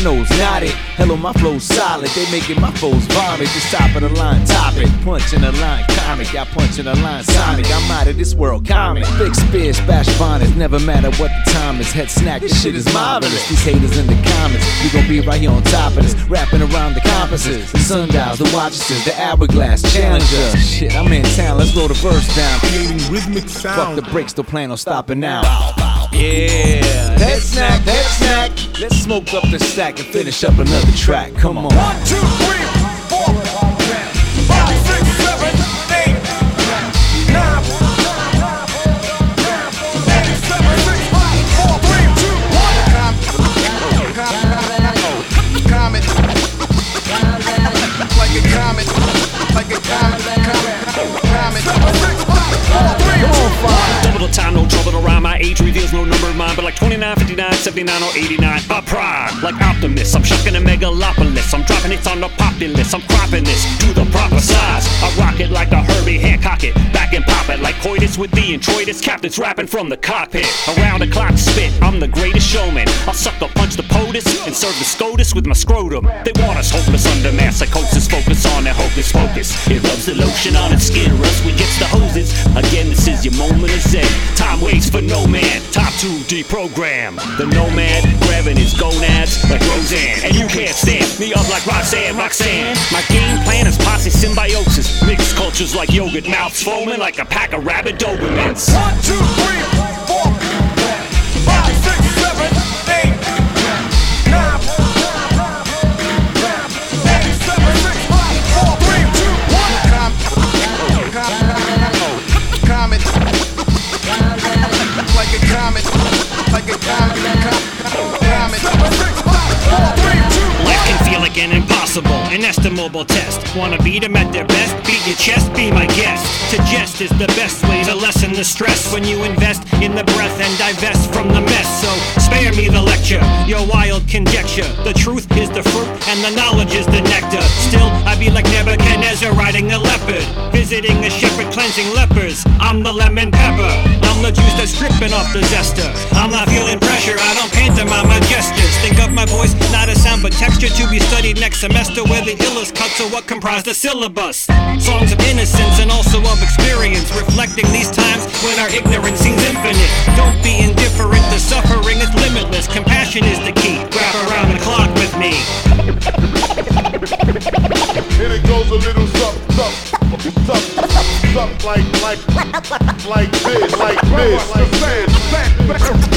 nose knotted. Hello, my flow's solid. They making my foes vomit. This top of the line topic. Punch in the line comic. I punch in the line sonic. I'm out of this world comic. Big spears, bash bonnets. Never matter what the time is. Head snack. This shit is marvelous. These haters in the comments. We gon' be right here on top of this. Rapping around the compasses, the sundials, the watches, the hourglass challenger. Shit, I'm in town. Let's roll the verse down. Creating rhythmic sound. Fuck the brakes. Don't plan on stopping now. Yeah. Head snack, head snack. Let's smoke up the stack and finish up another track. Come on. 1, 2, 3, 4, 5, 6, 7, 8, 9, 8, 7, 6, 5, 4, 3, 2, 1. Comet. Like a comet. Like a comet. Comet. 7, 6, 5, 4, 3, 2, 1. Double the time, no trouble to rhyme. My age reveals no number of mine, but like 29, 59, 79, or 89. A prime, like Optimus. I'm shocking a megalopolis. I'm dropping hits on the populace. I'm cropping this to the proper size. I rock it like a Herbie Hancock it. Back and pop it like coitus with the introitus. Captains rapping from the cockpit. Around the clock spit. I'm the greatest showman. I'll sucker punch the POTUS and serve the SCOTUS with my scrotum. They want us hopeless under mass psychosis. Focus on that hocus pocus. It rubs the lotion on its skin. Rust we gets the hoses. Again, this is your moment of zen. Time waits for no man. Top 2 deprogram. The nomad grabbing his gonads like Roseanne. And you can't stand me up like Roxanne. My game plan is posse symbiosis. Mixed cultures like yogurt. Mouths foaming like a pack of rabid Dobermans. 1, 2, 3, 4, 5, 6, 7, 8, 9, 8, 7, 6, 5, 4, 3, 2, 1. Comet. Like a comet. Like a comet. Comet. 7, 6, 5, 4, 3, 2, 1. Life can feel like an impossible, inestimable test. Wanna beat them at their best? Beat your chest, be my guest. To jest is the best way to lessen the stress when you invest in the breath and divest from the mess. So spare me the lecture, your wild conjecture. The truth is the fruit and the knowledge is the nectar. Still, I be like Nebuchadnezzar riding a leopard, visiting a shepherd cleansing lepers. I'm the lemon pepper, I'm the juice that's dripping off the zester. I'm not feeling pressure, I don't pantomime my gestures. Think of my voice, not a sound but texture to be studied next semester, where the illest cuts are what comprise the syllabus. Songs of innocence and also of experience, reflecting these times when our ignorance seems infinite. Don't be indifferent, the suffering is limitless. Compassion is the key, wrap around the clock with me. And it goes a little something like this, like this.